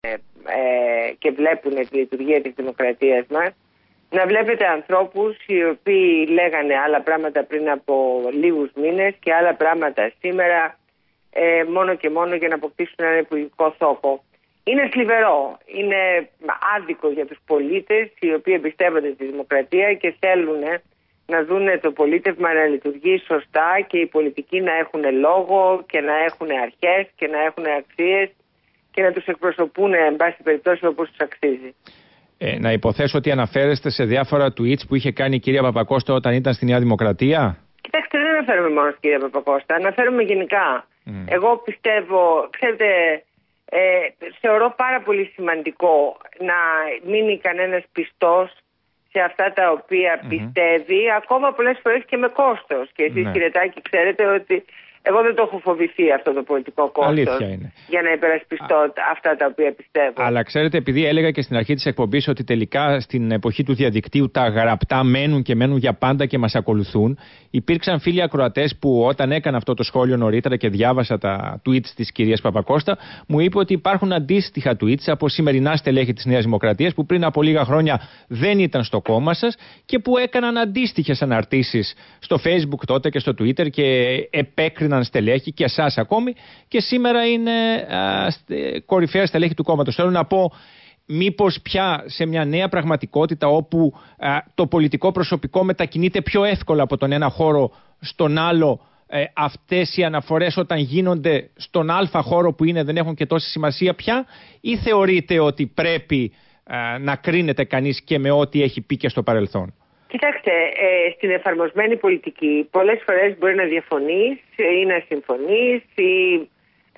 και βλέπουν τη λειτουργία της δημοκρατίας μας, να βλέπετε ανθρώπους οι οποίοι λέγανε άλλα πράγματα πριν από λίγους μήνες και άλλα πράγματα σήμερα, μόνο και μόνο για να αποκτήσουν ένα υπουργικό θόκο. Είναι θλιβερό, είναι άδικο για τους πολίτες οι οποίοι εμπιστεύονται τη δημοκρατία και θέλουν να δουν το πολίτευμα να λειτουργεί σωστά και οι πολιτικοί να έχουν λόγο και να έχουν αρχές και να έχουν αξίες και να τους εκπροσωπούν εν πάση περιπτώσει όπως τους αξίζει. Να υποθέσω ότι αναφέρεστε σε διάφορα tweets που είχε κάνει η κυρία Παπακώστα όταν ήταν στη Νέα Δημοκρατία. Κοιτάξτε, δεν αναφέρομαι μόνο στην κυρία Παπακώστα, αναφέρομαι γενικά. Εγώ πιστεύω, ξέρετε, θεωρώ πάρα πολύ σημαντικό να μείνει κανένας πιστός σε αυτά τα οποία πιστεύει, ακόμα πολλές φορές και με κόστος. Και εσείς, κύριε Τάκη, ξέρετε ότι εγώ δεν το έχω φοβηθεί αυτό το πολιτικό κόστος για να υπερασπιστώ αυτά τα οποία πιστεύω. Αλλά ξέρετε, επειδή έλεγα και στην αρχή της εκπομπής ότι τελικά στην εποχή του διαδικτύου τα γραπτά μένουν και μένουν για πάντα και μας ακολουθούν, υπήρξαν φίλοι ακροατές που όταν έκανα αυτό το σχόλιο νωρίτερα και διάβασα τα tweets της κυρίας Παπακώστα, μου είπε ότι υπάρχουν αντίστοιχα tweets από σημερινά στελέχη της Νέας Δημοκρατίας που πριν από λίγα χρόνια δεν ήταν στο κόμμα σας και που έκαναν αντίστοιχες αναρτήσεις στο Facebook τότε και στο Twitter και επέκριναν στελέχη και εσάς ακόμη και σήμερα είναι κορυφαία στελέχη του κόμματος. Θέλω να πω, μήπως πια σε μια νέα πραγματικότητα όπου το πολιτικό προσωπικό μετακινείται πιο εύκολα από τον ένα χώρο στον άλλο, αυτές οι αναφορές όταν γίνονται στον α χώρο που είναι δεν έχουν και τόση σημασία πια, ή θεωρείτε ότι πρέπει να κρίνεται κανείς και με ό,τι έχει πει και στο παρελθόν? Κοιτάξτε, στην εφαρμοσμένη πολιτική πολλές φορές μπορεί να διαφωνείς ή να συμφωνείς ή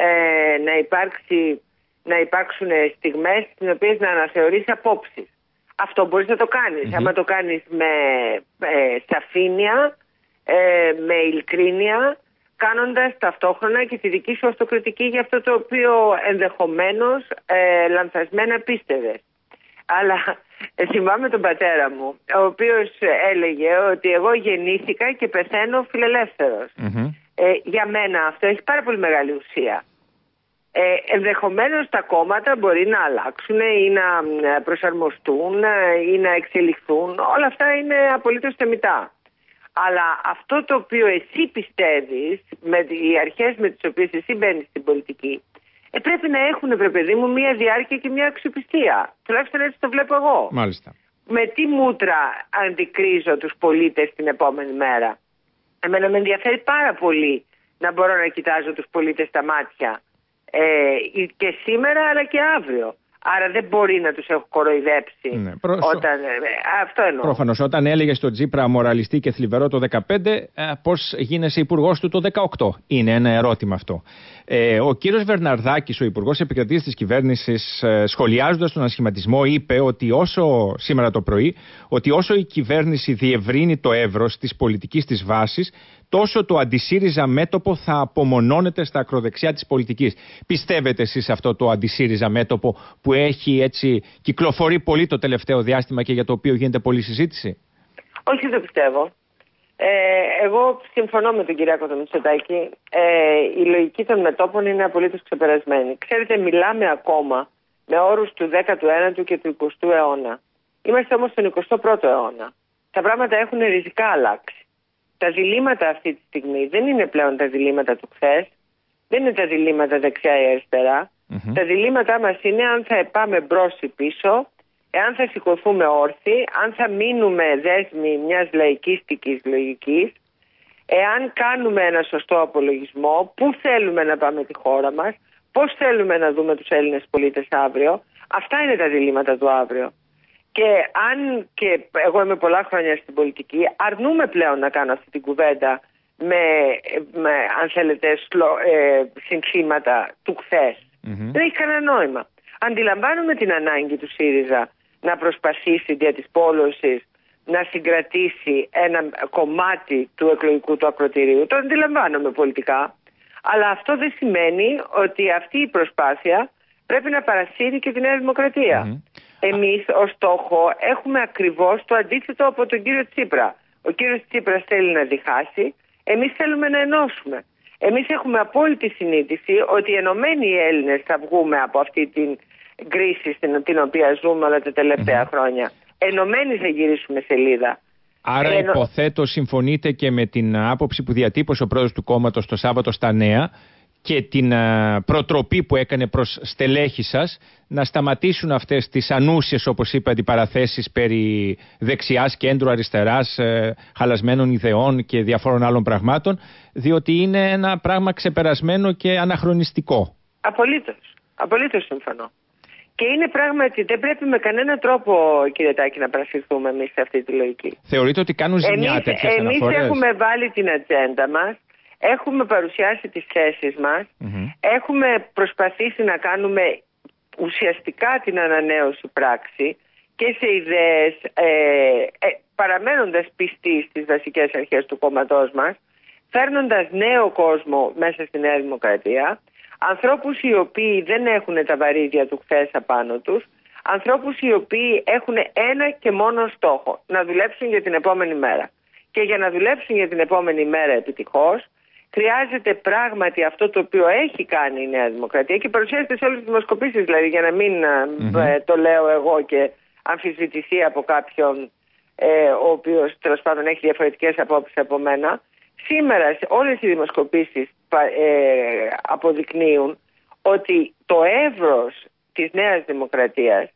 να υπάρξουν στιγμές στις οποίες να αναθεωρείς απόψεις. Αυτό μπορείς να το κάνεις. Άμα το κάνεις με σαφήνεια, με ειλικρίνεια, κάνοντας ταυτόχρονα και τη δική σου αυτοκριτική για αυτό το οποίο ενδεχομένως λανθασμένα πίστευες. Αλλά θυμάμαι τον πατέρα μου, ο οποίος έλεγε ότι εγώ γεννήθηκα και πεθαίνω φιλελεύθερος. Για μένα αυτό έχει πάρα πολύ μεγάλη ουσία. Ενδεχομένως τα κόμματα μπορεί να αλλάξουν ή να προσαρμοστούν ή να εξελιχθούν. Όλα αυτά είναι απολύτως θεμιτά. Αλλά αυτό το οποίο εσύ πιστεύεις, με οι αρχές με τις οποίες εσύ μπαίνεις στην πολιτική, πρέπει να έχουν, βρε παιδί μου, μια διάρκεια και μια αξιοπιστία. Τουλάχιστον έτσι το βλέπω εγώ. Μάλιστα. Με τι μούτρα αντικρίζω τους πολίτες την επόμενη μέρα? Εμένα με ενδιαφέρει πάρα πολύ να μπορώ να κοιτάζω τους πολίτες στα μάτια και σήμερα αλλά και αύριο. Άρα δεν μπορεί να τους έχω κοροϊδέψει. Ναι, αυτό εννοώ. Προφανώς, όταν έλεγε στον Τσίπρα μοραλιστή και θλιβερό το 2015, πώς γίνεσαι υπουργός του το 2018? Είναι ένα ερώτημα αυτό. Ο κύριος Βερναρδάκης, ο υπουργός επικρατείας της κυβέρνησης, σχολιάζοντας τον ασχηματισμό, είπε ότι σήμερα το πρωί, ότι όσο η κυβέρνηση διευρύνει το εύρος της πολιτικής της βάσης, τόσο το αντισύριζα μέτωπο θα απομονώνεται στα ακροδεξιά της πολιτικής. Πιστεύετε εσείς αυτό το αντισύριζα μέτωπο που έχει έτσι κυκλοφορεί πολύ το τελευταίο διάστημα και για το οποίο γίνεται πολλή συζήτηση? Όχι, δεν το πιστεύω. Εγώ συμφωνώ με τον Κυριάκο τον Μητσοτάκη. Η λογική των μετώπων είναι απολύτως ξεπερασμένη. Ξέρετε, μιλάμε ακόμα με όρους του 19ου και του 20ου αιώνα. Είμαστε όμως στον 21ο αιώνα. Τα πράγματα έχουν ριζικά αλλάξει. Τα διλήμματα αυτή τη στιγμή δεν είναι πλέον τα διλήμματα του χθες, δεν είναι τα διλήμματα δεξιά ή αριστερά. Τα διλήμματά μας είναι αν θα πάμε μπρος ή πίσω, εάν θα σηκωθούμε όρθιοι, αν θα μείνουμε δέσμοι μιας λαϊκίστικης λογικής, εάν κάνουμε ένα σωστό απολογισμό, πού θέλουμε να πάμε τη χώρα μας, πώς θέλουμε να δούμε τους Έλληνες πολίτες αύριο. Αυτά είναι τα διλήμματα του αύριο. Και εγώ είμαι πολλά χρόνια στην πολιτική, αρνούμε πλέον να κάνω αυτή την κουβέντα με αν θέλετε, συνθήματα του χθες. Δεν έχει κανένα νόημα. Αντιλαμβάνουμε την ανάγκη του ΣΥΡΙΖΑ να προσπαθήσει δια της πόλωσης να συγκρατήσει ένα κομμάτι του εκλογικού του ακροτηρίου. Το αντιλαμβάνομαι πολιτικά. Αλλά αυτό δεν σημαίνει ότι αυτή η προσπάθεια πρέπει να παρασύρει και τη Νέα Δημοκρατία. Εμείς ως στόχο έχουμε ακριβώς το αντίθετο από τον κύριο Τσίπρα. Ο κύριος Τσίπρας θέλει να διχάσει, εμείς θέλουμε να ενώσουμε. Εμείς έχουμε απόλυτη συνείδηση ότι οι ενωμένοι Έλληνες θα βγούμε από αυτή την κρίση την οποία ζούμε όλα τα τελευταία χρόνια. Ενωμένοι θα γυρίσουμε σελίδα. Άρα υποθέτω συμφωνείτε και με την άποψη που διατύπωσε ο πρόεδρος του κόμματος το Σάββατο στα Νέα και την προτροπή που έκανε προς στελέχη σας να σταματήσουν αυτές τις ανούσιες, όπως είπα, αντιπαραθέσεις περί δεξιάς, κέντρου, αριστεράς, χαλασμένων ιδεών και διαφόρων άλλων πραγμάτων, διότι είναι ένα πράγμα ξεπερασμένο και αναχρονιστικό. Απολύτως συμφωνώ. Και είναι πράγματι, δεν πρέπει με κανένα τρόπο, κύριε Τάκη, να παρασυρθούμε εμείς σε αυτή τη λογική. Θεωρείτε ότι κάνουν ζημιά τέτοιες αναφορές? Εμείς έχουμε βάλει την ατζέντα μας, έχουμε παρουσιάσει τις θέσεις μας, έχουμε προσπαθήσει να κάνουμε ουσιαστικά την ανανέωση πράξη και σε ιδέες, παραμένοντας πιστοί στις βασικές αρχές του κόμματός μας, φέρνοντας νέο κόσμο μέσα στη Νέα Δημοκρατία, ανθρώπους οι οποίοι δεν έχουν τα βαρύδια του χθες απάνω τους, ανθρώπους οι οποίοι έχουν ένα και μόνο στόχο, να δουλέψουν για την επόμενη μέρα. Και για να δουλέψουν για την επόμενη μέρα επιτυχώς, χρειάζεται πράγματι αυτό το οποίο έχει κάνει η Νέα Δημοκρατία και παρουσιάζεται σε όλες τις δημοσκοπήσεις, δηλαδή, για να μην το λέω εγώ και αμφισβητηθεί από κάποιον ο οποίος τέλος πάντων έχει διαφορετικές απόψεις από μένα. Σήμερα σε όλες οι δημοσκοπήσεις αποδεικνύουν ότι το εύρος της Νέας Δημοκρατίας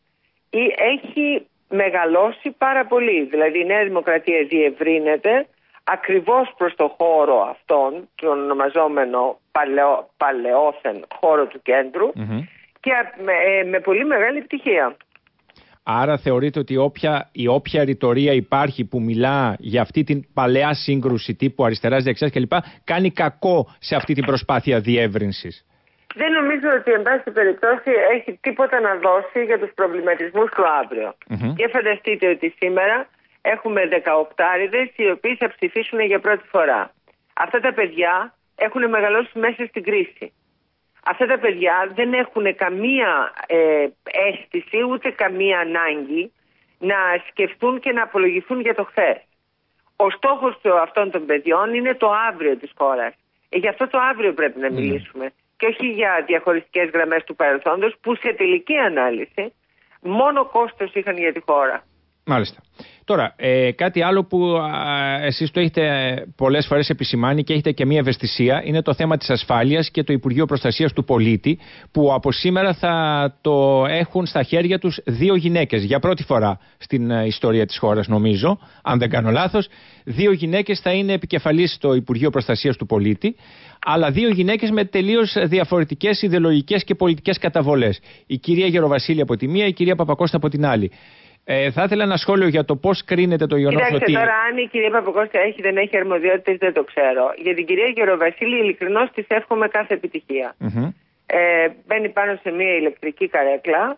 έχει μεγαλώσει πάρα πολύ. Δηλαδή η Νέα Δημοκρατία διευρύνεται ακριβώς προς το χώρο αυτόν, τον ονομαζόμενο παλαιόθεν χώρο του κέντρου και με πολύ μεγάλη επιτυχία. Άρα θεωρείτε ότι η όποια ρητορία υπάρχει που μιλά για αυτή την παλαιά σύγκρουση τύπου αριστεράς, δεξιάς κλπ. Κάνει κακό σε αυτή την προσπάθεια διεύρυνσης? Δεν νομίζω ότι εν πάση περιπτώσει έχει τίποτα να δώσει για τους προβληματισμούς του αύριο. Και φανταστείτε ότι σήμερα έχουμε 18άριδες οι οποίοι θα ψηφίσουν για πρώτη φορά. Αυτά τα παιδιά έχουν μεγαλώσει μέσα στην κρίση. Αυτά τα παιδιά δεν έχουν καμία αίσθηση ούτε καμία ανάγκη να σκεφτούν και να απολογηθούν για το χθες. Ο στόχος αυτών των παιδιών είναι το αύριο της χώρας. Γι' αυτό το αύριο πρέπει να μιλήσουμε. Και όχι για διαχωριστικές γραμμές του παρελθόντος που σε τελική ανάλυση μόνο κόστος είχαν για τη χώρα. Μάλιστα. Τώρα, κάτι άλλο που εσείς το έχετε πολλές φορές επισημάνει και έχετε και μία ευαισθησία είναι το θέμα της ασφάλειας και το Υπουργείο Προστασίας του Πολίτη, που από σήμερα θα το έχουν στα χέρια τους 2 γυναίκες. Για πρώτη φορά στην ιστορία της χώρας, νομίζω, αν δεν κάνω λάθος, 2 γυναίκες θα είναι επικεφαλής στο Υπουργείο Προστασίας του Πολίτη, αλλά 2 γυναίκες με τελείως διαφορετικές ιδεολογικές και πολιτικές καταβολές. Η κυρία Γεροβασίλη από τη μία, η κυρία Παπακώστα από την άλλη. Θα ήθελα ένα σχόλιο για το πώς κρίνεται το γεγονός ότι... Κοιτάξτε τώρα, αν η κυρία Παπακώστα έχει δεν έχει αρμοδιότητες δεν το ξέρω. Για την κυρία Γεροβασίλη ειλικρινώς της εύχομαι κάθε επιτυχία. Μπαίνει πάνω σε μια ηλεκτρική καρέκλα,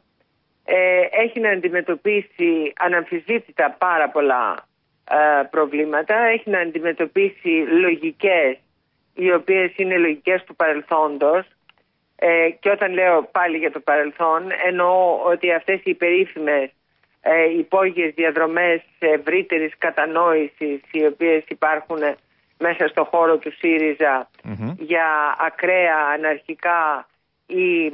έχει να αντιμετωπίσει αναμφισβήτητα πάρα πολλά προβλήματα, έχει να αντιμετωπίσει λογικές οι οποίες είναι λογικές του παρελθόντος, και όταν λέω πάλι για το παρελθόν εννοώ ότι αυτές οι περίφημες υπόγειες διαδρομές ευρύτερης κατανόησης οι οποίες υπάρχουν μέσα στο χώρο του ΣΥΡΙΖΑ για ακραία αναρχικά ή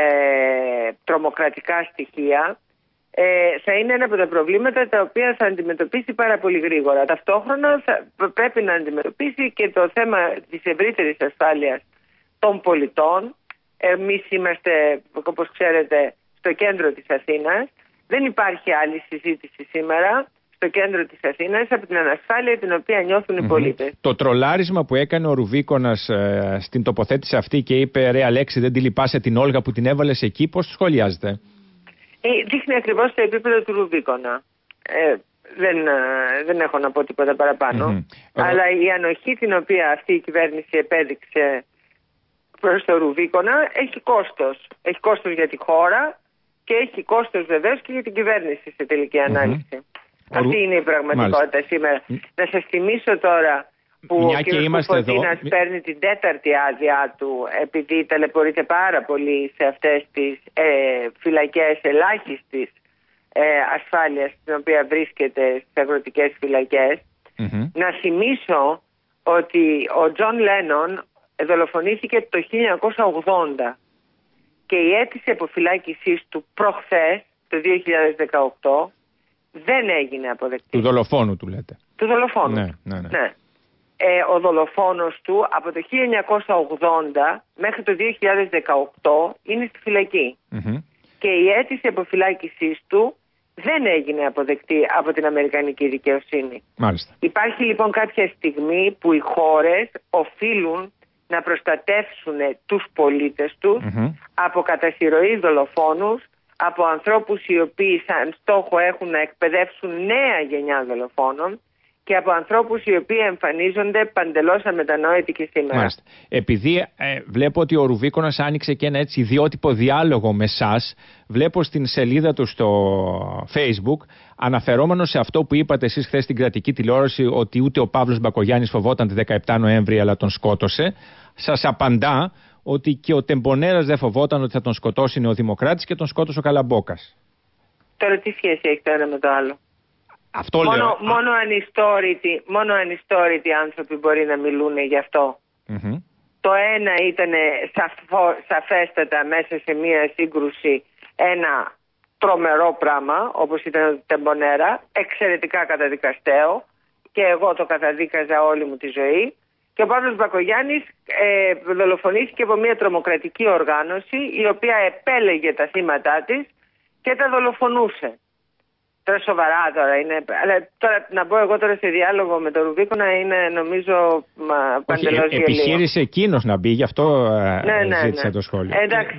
τρομοκρατικά στοιχεία θα είναι ένα από τα προβλήματα τα οποία θα αντιμετωπίσει πάρα πολύ γρήγορα. Ταυτόχρονα πρέπει να αντιμετωπίσει και το θέμα της ευρύτερης ασφάλειας των πολιτών. Εμείς είμαστε, όπως ξέρετε, στο κέντρο της Αθήνας. Δεν υπάρχει άλλη συζήτηση σήμερα στο κέντρο της Αθήνας από την ανασφάλεια την οποία νιώθουν οι πολίτες. Το τρολάρισμα που έκανε ο Ρουβίκονας στην τοποθέτηση αυτή και είπε «Ρε Αλέξη, δεν τη λυπάσαι την Όλγα που την έβαλες εκεί», πώς το σχολιάζετε? Δείχνει ακριβώς το επίπεδο του Ρουβίκονα. Δεν έχω να πω τίποτα παραπάνω. Αλλά η ανοχή την οποία αυτή η κυβέρνηση επέδειξε προς το Ρουβίκονα έχει κόστος. Έχει κόστος για τη χώρα και έχει κόστος βεβαίως και για την κυβέρνηση σε τελική ανάλυση. Αυτή είναι η πραγματικότητα σήμερα. Να σας θυμίσω τώρα που ο κ. Κοφοντίνας παίρνει την 4η άδειά του επειδή ταλαιπωρείται πάρα πολύ σε αυτές τις φυλακές ελάχιστης ασφάλειας στην οποία βρίσκεται στις αγροτικές φυλακές. Να θυμίσω ότι ο Τζον Λένον δολοφονήθηκε το 1980 και η αίτηση αποφυλάκησής του προχθές, το 2018, δεν έγινε αποδεκτή. Του δολοφόνου του λέτε. Του δολοφόνου. Ναι. Ο δολοφόνος του από το 1980 μέχρι το 2018 είναι στη φυλακή. Και η αίτηση αποφυλάκησής του δεν έγινε αποδεκτή από την αμερικανική δικαιοσύνη. Μάλιστα. Υπάρχει λοιπόν κάποια στιγμή που οι χώρες οφείλουν να προστατεύσουν τους πολίτες τους από κατασυρωή δολοφόνους, από ανθρώπους οι οποίοι σαν στόχο έχουν να εκπαιδεύσουν νέα γενιά δολοφόνων και από ανθρώπους οι οποίοι εμφανίζονται παντελώς αμετανόητοι και σήμερα. Μάλιστα. Επειδή βλέπω ότι ο Ρουβίκονας άνοιξε και ένα έτσι ιδιότυπο διάλογο με εσάς, βλέπω στην σελίδα του στο Facebook, αναφερόμενο σε αυτό που είπατε εσείς χθες στην κρατική τηλεόραση, ότι ούτε ο Παύλος Μπακογιάννης φοβόταν τη 17 Νοέμβρη αλλά τον σκότωσε, σας απαντά ότι και ο Τεμπονέρας δεν φοβόταν ότι θα τον σκοτώσει νεοδημοκράτης και τον σκότωσε ο Καλαμπόκας. Τώρα τι σχέση έχει το ένα με το άλλο? Αυτό λέω. Μόνο ανιστόρητοι άνθρωποι μπορεί να μιλούν γι' αυτό. Το ένα ήταν σαφέστατα μέσα σε μία σύγκρουση ένα τρομερό πράγμα, όπως ήταν το Τεμπονέρα, εξαιρετικά καταδικαστέο, και εγώ το καταδίκαζα όλη μου τη ζωή. Και ο Παύλος Μπακογιάννης δολοφονήθηκε από μια τρομοκρατική οργάνωση η οποία επέλεγε τα θύματά της και τα δολοφονούσε. Τώρα σοβαρά τώρα είναι. Αλλά τώρα να μπω εγώ τώρα σε διάλογο με τον Ρουβίκονα είναι νομίζω παντελώς γελίο. Επιχείρησε εκείνος να μπει, γι' αυτό ζήτησα το σχόλιο. Εντάξει.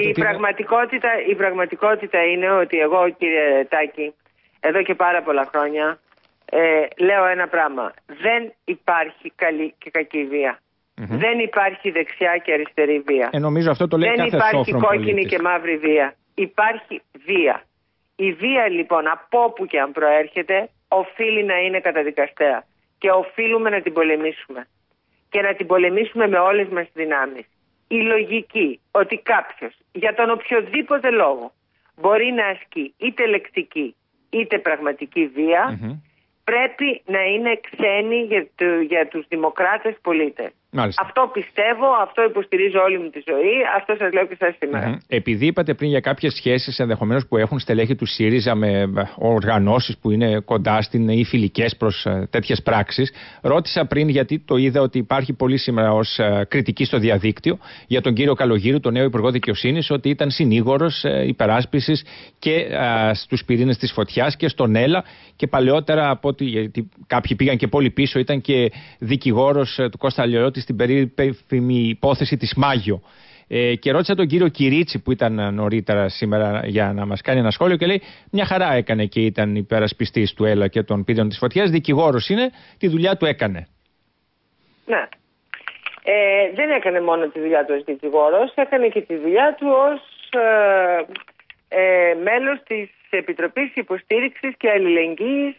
Η πραγματικότητα είναι ότι εγώ, κύριε Τάκη, εδώ και πάρα πολλά χρόνια λέω ένα πράγμα. Δεν υπάρχει καλή και κακή βία. Δεν υπάρχει δεξιά και αριστερή βία. Νομίζω αυτό το λέει κάθε σόφρον πολίτης. Δεν υπάρχει κόκκινη και μαύρη βία. Υπάρχει βία. Η βία λοιπόν από όπου και αν προέρχεται οφείλει να είναι καταδικαστέα και οφείλουμε να την πολεμήσουμε και να την πολεμήσουμε με όλες μας τις δυνάμεις. Η λογική ότι κάποιος για τον οποιοδήποτε λόγο μπορεί να ασκεί είτε λεκτική είτε πραγματική βία πρέπει να είναι ξένη για τους δημοκράτες πολίτες. Μάλιστα. Αυτό πιστεύω, αυτό υποστηρίζω όλη μου τη ζωή, αυτό σας λέω και σας σήμερα. Επειδή είπατε πριν για κάποιες σχέσεις ενδεχομένως που έχουν στελέχη του ΣΥΡΙΖΑ με οργανώσεις που είναι κοντά στην ή φιλικές προς τέτοιες πράξεις, ρώτησα πριν, γιατί το είδα ότι υπάρχει πολύ σήμερα ως κριτική στο διαδίκτυο, για τον κύριο Καλογύρου, τον νέο Υπουργό Δικαιοσύνης, ότι ήταν συνήγορος υπεράσπισης και στους πυρήνες της φωτιάς και στον ΕΛΑ, και παλαιότερα από ότι, γιατί κάποιοι πήγαν και πολύ πίσω, ήταν και δικηγόρος του Κώστα Αλλιώτη στην περίφημη υπόθεση της Μάγιο. Και ρώτησα τον κύριο Κυρίτσι που ήταν νωρίτερα σήμερα για να μας κάνει ένα σχόλιο και λέει μια χαρά έκανε και ήταν υπερασπιστής του ΕΛΑ και των πύρων της φωτιάς, δικηγόρος είναι, τη δουλειά του έκανε. Ναι. Δεν έκανε μόνο τη δουλειά του ως δικηγόρος, έκανε και τη δουλειά του ως μέλος της Επιτροπής Υποστήριξης και Αλληλεγγύης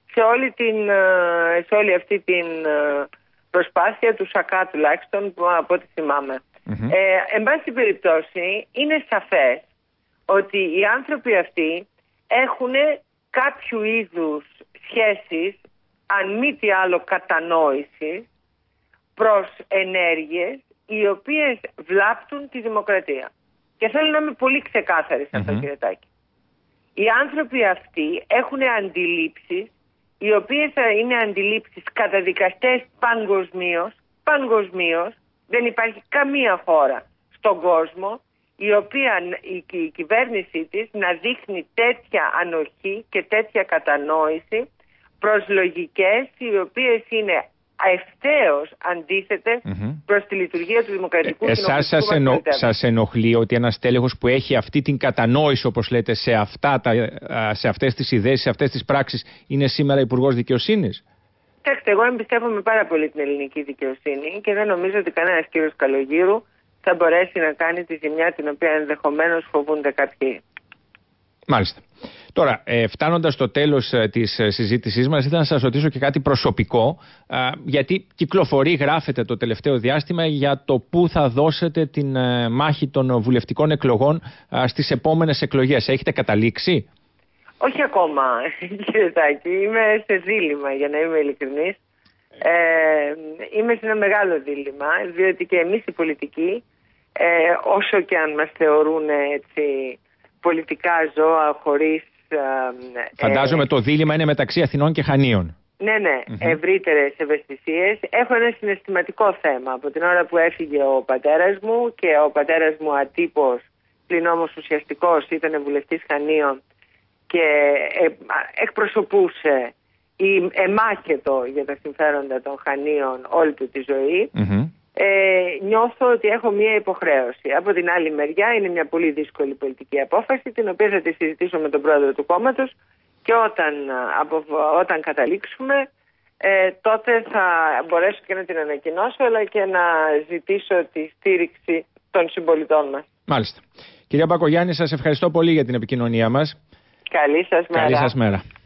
σε όλη αυτή την προσπάθεια του ΣΑΚΑ τουλάχιστον, από ό,τι θυμάμαι. Εν πάση περιπτώσει είναι σαφές ότι οι άνθρωποι αυτοί έχουν κάποιου είδους σχέσεις, αν μη τι άλλο κατανόηση, προς ενέργειες οι οποίες βλάπτουν τη δημοκρατία. Και θέλω να είμαι πολύ ξεκάθαρη σε αυτό, κύριε Τάκη. Οι άνθρωποι αυτοί έχουν αντιλήψεις οι οποίες θα είναι αντιλήψεις καταδικαστές παγκοσμίως. Δεν υπάρχει καμία χώρα στον κόσμο η οποία η κυβέρνησή της να δείχνει τέτοια ανοχή και τέτοια κατανόηση προς λογικές οι οποίες είναι ευθέως αντίθετες προς τη λειτουργία του δημοκρατικού κοινοβουλίου. Σας ενοχλεί ότι ένας τέλεχος που έχει αυτή την κατανόηση, όπως λέτε, σε αυτές τις ιδέες, σε αυτές τις πράξεις, είναι σήμερα Υπουργός Δικαιοσύνης? Κοιτάξτε, εγώ εμπιστεύομαι πάρα πολύ την ελληνική δικαιοσύνη και δεν νομίζω ότι κανένας κύριος Καλογύρου θα μπορέσει να κάνει τη ζημιά την οποία ενδεχομένως φοβούνται κάποιοι. Μάλιστα. Τώρα, φτάνοντας στο τέλος της συζήτησής μας, ήθελα να σας ρωτήσω και κάτι προσωπικό, γιατί κυκλοφορεί, γράφεται το τελευταίο διάστημα για το πού θα δώσετε την μάχη των βουλευτικών εκλογών στις επόμενες εκλογές. Έχετε καταλήξει? Όχι ακόμα, κύριε Τάκη. Είμαι σε δίλημμα, για να είμαι ειλικρινής. Είμαι σε ένα μεγάλο δίλημμα, διότι και εμείς οι πολιτικοί όσο και αν μας θεωρούν έτσι πολιτικά ζώα χωρίς... Φαντάζομαι το δίλημμα είναι μεταξύ Αθηνών και Χανίων. Ναι, ευρύτερες ευαισθησίες. Έχω ένα συναισθηματικό θέμα. Από την ώρα που έφυγε ο πατέρας μου και ο πατέρας μου ατύπος, πλην όμως ουσιαστικός, ήταν βουλευτής Χανίων και εκπροσωπούσε ή εμάχετο για τα συμφέροντα των Χανίων όλη του τη ζωή. Νιώθω ότι έχω μία υποχρέωση. Από την άλλη μεριά είναι μια πολύ δύσκολη πολιτική απόφαση, την οποία θα τη συζητήσω με τον πρόεδρο του κόμματος και όταν καταλήξουμε τότε θα μπορέσω και να την ανακοινώσω, αλλά και να ζητήσω τη στήριξη των συμπολιτών μας. Μάλιστα. Κυρία Μπακογιάννη, σας ευχαριστώ πολύ για την επικοινωνία μας. Καλή σας μέρα. Καλή σας μέρα.